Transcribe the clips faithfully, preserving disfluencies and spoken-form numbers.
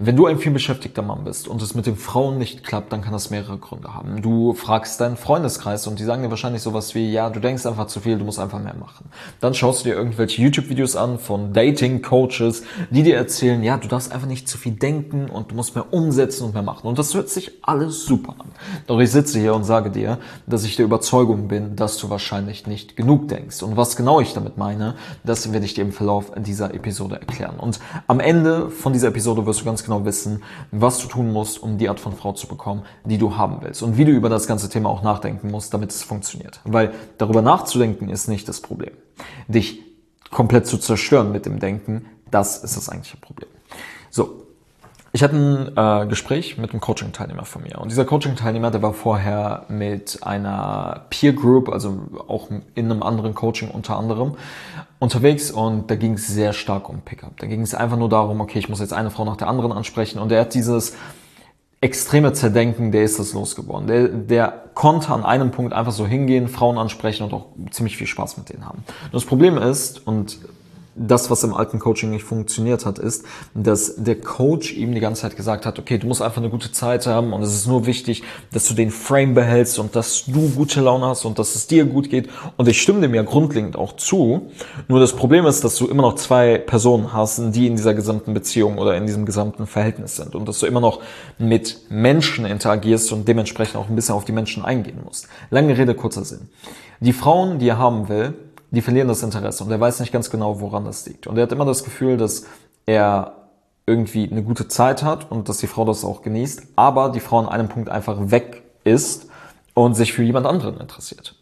Wenn du ein vielbeschäftigter Mann bist und es mit den Frauen nicht klappt, dann kann das mehrere Gründe haben. Du fragst deinen Freundeskreis und die sagen dir wahrscheinlich sowas wie, ja, du denkst einfach zu viel, du musst einfach mehr machen. Dann schaust du dir irgendwelche YouTube-Videos an von Dating-Coaches, die dir erzählen, ja, du darfst einfach nicht zu viel denken und du musst mehr umsetzen und mehr machen. Und das hört sich alles super an. Doch ich sitze hier und sage dir, dass ich der Überzeugung bin, dass du wahrscheinlich nicht genug denkst. Und was genau ich damit meine, das werde ich dir im Verlauf dieser Episode erklären. Und am Ende von dieser Episode wirst du ganz genau wissen, was du tun musst, um die Art von Frau zu bekommen, die du haben willst. Und wie du über das ganze Thema auch nachdenken musst, damit es funktioniert. Weil darüber nachzudenken ist nicht das Problem. Dich komplett zu zerstören mit dem Denken, das ist das eigentliche Problem. So. Ich hatte ein äh, Gespräch mit einem Coaching-Teilnehmer von mir. Und dieser Coaching-Teilnehmer, der war vorher mit einer Peer Group, also auch in einem anderen Coaching unter anderem, unterwegs. Und da ging es sehr stark um Pickup. Da ging es einfach nur darum, okay, ich muss jetzt eine Frau nach der anderen ansprechen. Und er hat dieses extreme Zerdenken, der ist das losgeworden. Der, der konnte an einem Punkt einfach so hingehen, Frauen ansprechen und auch ziemlich viel Spaß mit denen haben. Und das Problem ist, und das, was im alten Coaching nicht funktioniert hat, ist, dass der Coach ihm die ganze Zeit gesagt hat, okay, du musst einfach eine gute Zeit haben und es ist nur wichtig, dass du den Frame behältst und dass du gute Laune hast und dass es dir gut geht. Und ich stimme dem ja grundlegend auch zu. Nur das Problem ist, dass du immer noch zwei Personen hast, die in dieser gesamten Beziehung oder in diesem gesamten Verhältnis sind und dass du immer noch mit Menschen interagierst und dementsprechend auch ein bisschen auf die Menschen eingehen musst. Lange Rede, kurzer Sinn. Die Frauen, die er haben will, die verlieren das Interesse und er weiß nicht ganz genau, woran das liegt. Und er hat immer das Gefühl, dass er irgendwie eine gute Zeit hat und dass die Frau das auch genießt, aber die Frau an einem Punkt einfach weg ist und sich für jemand anderen interessiert.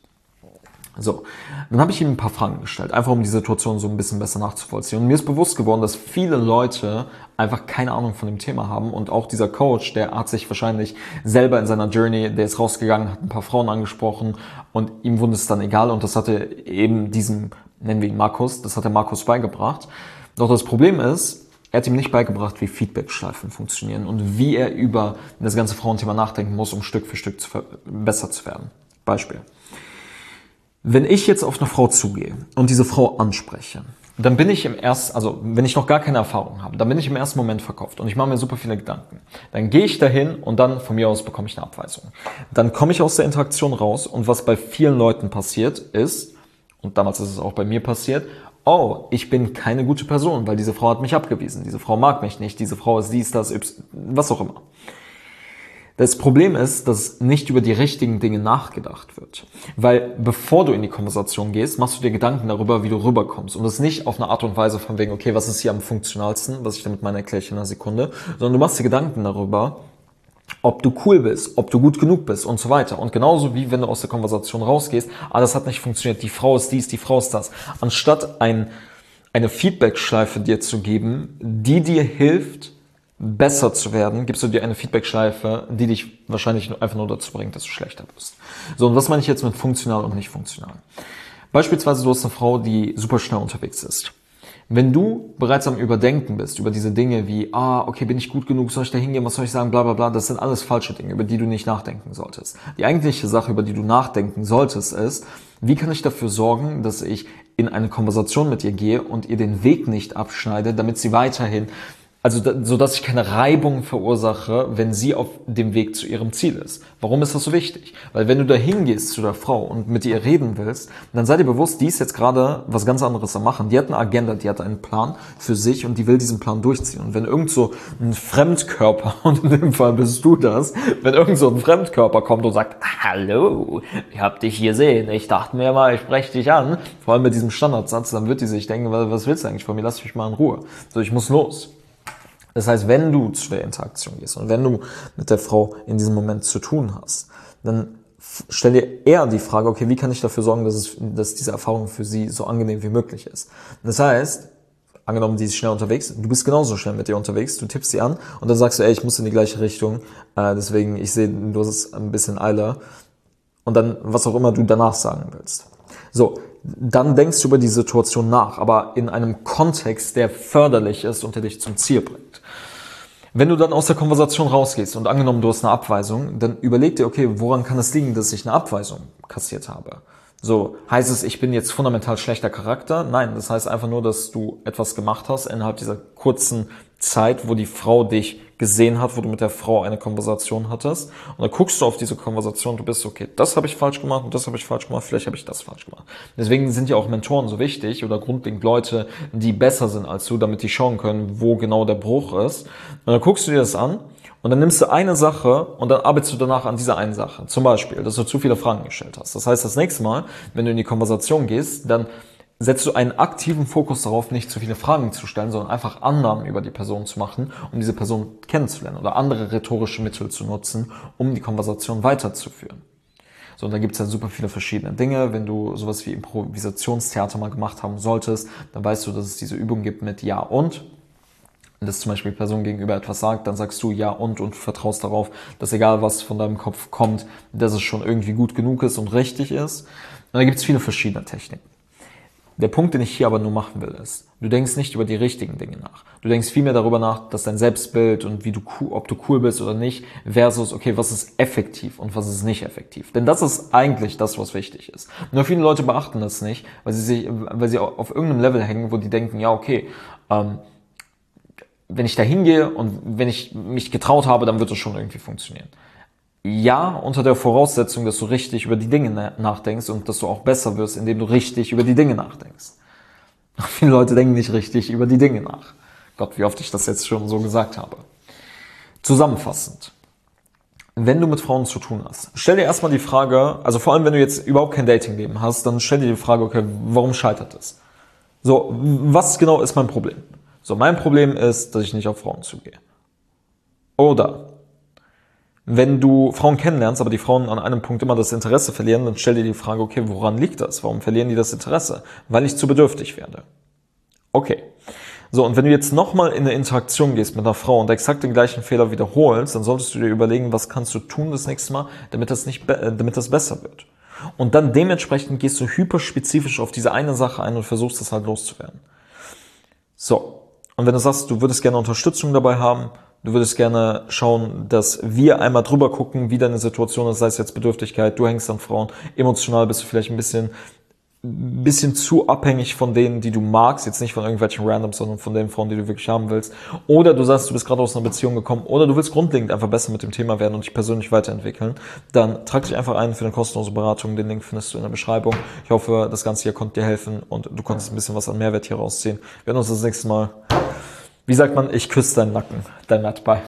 So, dann habe ich ihm ein paar Fragen gestellt, einfach um die Situation so ein bisschen besser nachzuvollziehen. Und mir ist bewusst geworden, dass viele Leute einfach keine Ahnung von dem Thema haben. Und auch dieser Coach, der hat sich wahrscheinlich selber in seiner Journey, der ist rausgegangen, hat ein paar Frauen angesprochen und ihm wurde es dann egal. Und das hatte eben diesem, nennen wir ihn Markus, das hat der Markus beigebracht. Doch das Problem ist, er hat ihm nicht beigebracht, wie Feedback-Schleifen funktionieren und wie er über das ganze Frauenthema nachdenken muss, um Stück für Stück zu besser zu werden. Beispiel. Wenn ich jetzt auf eine Frau zugehe und diese Frau anspreche, dann bin ich im ersten, also wenn ich noch gar keine Erfahrung habe, dann bin ich im ersten Moment verkauft und ich mache mir super viele Gedanken. Dann gehe ich dahin und dann von mir aus bekomme ich eine Abweisung. Dann komme ich aus der Interaktion raus und was bei vielen Leuten passiert ist, und damals ist es auch bei mir passiert, oh, ich bin keine gute Person, weil diese Frau hat mich abgewiesen, diese Frau mag mich nicht, diese Frau ist dies, das, Y, was auch immer. Das Problem ist, dass nicht über die richtigen Dinge nachgedacht wird. Weil bevor du in die Konversation gehst, machst du dir Gedanken darüber, wie du rüberkommst. Und das nicht auf eine Art und Weise von wegen, okay, was ist hier am funktionalsten, was ich damit meine, erkläre ich in einer Sekunde, sondern du machst dir Gedanken darüber, ob du cool bist, ob du gut genug bist und so weiter. Und genauso wie wenn du aus der Konversation rausgehst, ah, das hat nicht funktioniert, die Frau ist dies, die Frau ist das. Anstatt ein, eine Feedback-Schleife dir zu geben, die dir hilft, besser zu werden, gibst du dir eine Feedback-Schleife, die dich wahrscheinlich einfach nur dazu bringt, dass du schlechter bist. So, und was meine ich jetzt mit funktional und nicht funktional? Beispielsweise, du hast eine Frau, die super schnell unterwegs ist. Wenn du bereits am Überdenken bist über diese Dinge wie, ah, okay, bin ich gut genug, soll ich da hingehen, was soll ich sagen, bla bla bla, das sind alles falsche Dinge, über die du nicht nachdenken solltest. Die eigentliche Sache, über die du nachdenken solltest, ist, wie kann ich dafür sorgen, dass ich in eine Konversation mit ihr gehe und ihr den Weg nicht abschneide, damit sie weiterhin, also so dass ich keine Reibung verursache, wenn sie auf dem Weg zu ihrem Ziel ist. Warum ist das so wichtig? Weil wenn du da hingehst zu der Frau und mit ihr reden willst, dann sei dir bewusst, die ist jetzt gerade was ganz anderes am machen. Die hat eine Agenda, die hat einen Plan für sich und die will diesen Plan durchziehen. Und wenn irgend so ein Fremdkörper, und in dem Fall bist du das, wenn irgend so ein Fremdkörper kommt und sagt, hallo, ich hab dich hier sehen, ich dachte mir mal, ich spreche dich an, vor allem mit diesem Standardsatz, dann wird die sich denken, was willst du eigentlich von mir, lass mich mal in Ruhe. So, ich muss los. Das heißt, wenn du zu der Interaktion gehst und wenn du mit der Frau in diesem Moment zu tun hast, dann stell dir eher die Frage, okay, wie kann ich dafür sorgen, dass, es, dass diese Erfahrung für sie so angenehm wie möglich ist. Das heißt, angenommen, die ist schnell unterwegs, du bist genauso schnell mit ihr unterwegs, du tippst sie an und dann sagst du, ey, ich muss in die gleiche Richtung, äh, deswegen, ich sehe, du hast ein bisschen Eile und dann, was auch immer du danach sagen willst. So, dann denkst du über die Situation nach, aber in einem Kontext, der förderlich ist und der dich zum Ziel bringt. Wenn du dann aus der Konversation rausgehst und angenommen, du hast eine Abweisung, dann überleg dir, okay, woran kann es liegen, dass ich eine Abweisung kassiert habe? So, heißt es, ich bin jetzt fundamental schlechter Charakter? Nein, das heißt einfach nur, dass du etwas gemacht hast innerhalb dieser kurzen Zeit, wo die Frau dich gesehen hat, wo du mit der Frau eine Konversation hattest. Und dann guckst du auf diese Konversation, du bist, okay, das habe ich falsch gemacht und das habe ich falsch gemacht, vielleicht habe ich das falsch gemacht. Deswegen sind ja auch Mentoren so wichtig oder grundlegend Leute, die besser sind als du, damit die schauen können, wo genau der Bruch ist. Und dann guckst du dir das an und dann nimmst du eine Sache und dann arbeitest du danach an dieser einen Sache. Zum Beispiel, dass du zu viele Fragen gestellt hast. Das heißt, das nächste Mal, wenn du in die Konversation gehst, dann setzt du einen aktiven Fokus darauf, nicht zu viele Fragen zu stellen, sondern einfach Annahmen über die Person zu machen, um diese Person kennenzulernen oder andere rhetorische Mittel zu nutzen, um die Konversation weiterzuführen. So, und da gibt es ja super viele verschiedene Dinge. Wenn du sowas wie Improvisationstheater mal gemacht haben solltest, dann weißt du, dass es diese Übung gibt mit Ja und. Wenn das zum Beispiel die Person gegenüber etwas sagt, dann sagst du Ja und und vertraust darauf, dass egal was von deinem Kopf kommt, dass es schon irgendwie gut genug ist und richtig ist. Und da gibt es viele verschiedene Techniken. Der Punkt, den ich hier aber nur machen will, ist, du denkst nicht über die richtigen Dinge nach. Du denkst vielmehr darüber nach, dass dein Selbstbild und wie du, ob du cool bist oder nicht, versus, okay, was ist effektiv und was ist nicht effektiv. Denn das ist eigentlich das, was wichtig ist. Nur viele Leute beachten das nicht, weil sie sich, weil sie auf irgendeinem Level hängen, wo die denken, ja, okay, ähm, wenn ich da hingehe und wenn ich mich getraut habe, dann wird es schon irgendwie funktionieren. Ja, unter der Voraussetzung, dass du richtig über die Dinge nachdenkst und dass du auch besser wirst, indem du richtig über die Dinge nachdenkst. Viele Leute denken nicht richtig über die Dinge nach. Gott, wie oft ich das jetzt schon so gesagt habe. Zusammenfassend. Wenn du mit Frauen zu tun hast, stell dir erstmal die Frage, also vor allem, wenn du jetzt überhaupt kein Datingleben hast, dann stell dir die Frage, okay, warum scheitert es? So, was genau ist mein Problem? So, mein Problem ist, dass ich nicht auf Frauen zugehe. Oder wenn du Frauen kennenlernst, aber die Frauen an einem Punkt immer das Interesse verlieren, dann stell dir die Frage, okay, woran liegt das? Warum verlieren die das Interesse? Weil ich zu bedürftig werde. Okay. So, und wenn du jetzt nochmal in eine Interaktion gehst mit einer Frau und exakt den gleichen Fehler wiederholst, dann solltest du dir überlegen, was kannst du tun das nächste Mal, damit das nicht, damit das besser wird. Und dann dementsprechend gehst du hyperspezifisch auf diese eine Sache ein und versuchst das halt loszuwerden. So. Und wenn du sagst, du würdest gerne Unterstützung dabei haben, du würdest gerne schauen, dass wir einmal drüber gucken, wie deine Situation ist, sei es jetzt Bedürftigkeit, du hängst an Frauen, emotional bist du vielleicht ein bisschen, ein bisschen zu abhängig von denen, die du magst, jetzt nicht von irgendwelchen Randoms, sondern von den Frauen, die du wirklich haben willst. Oder du sagst, du bist gerade aus einer Beziehung gekommen, oder du willst grundlegend einfach besser mit dem Thema werden und dich persönlich weiterentwickeln, dann trag dich einfach ein für eine kostenlose Beratung. Den Link findest du in der Beschreibung. Ich hoffe, das Ganze hier konnte dir helfen und du konntest ein bisschen was an Mehrwert hier rausziehen. Wir werden uns das nächste Mal, wie sagt man, ich küsse deinen Nacken, dein Matt, bye.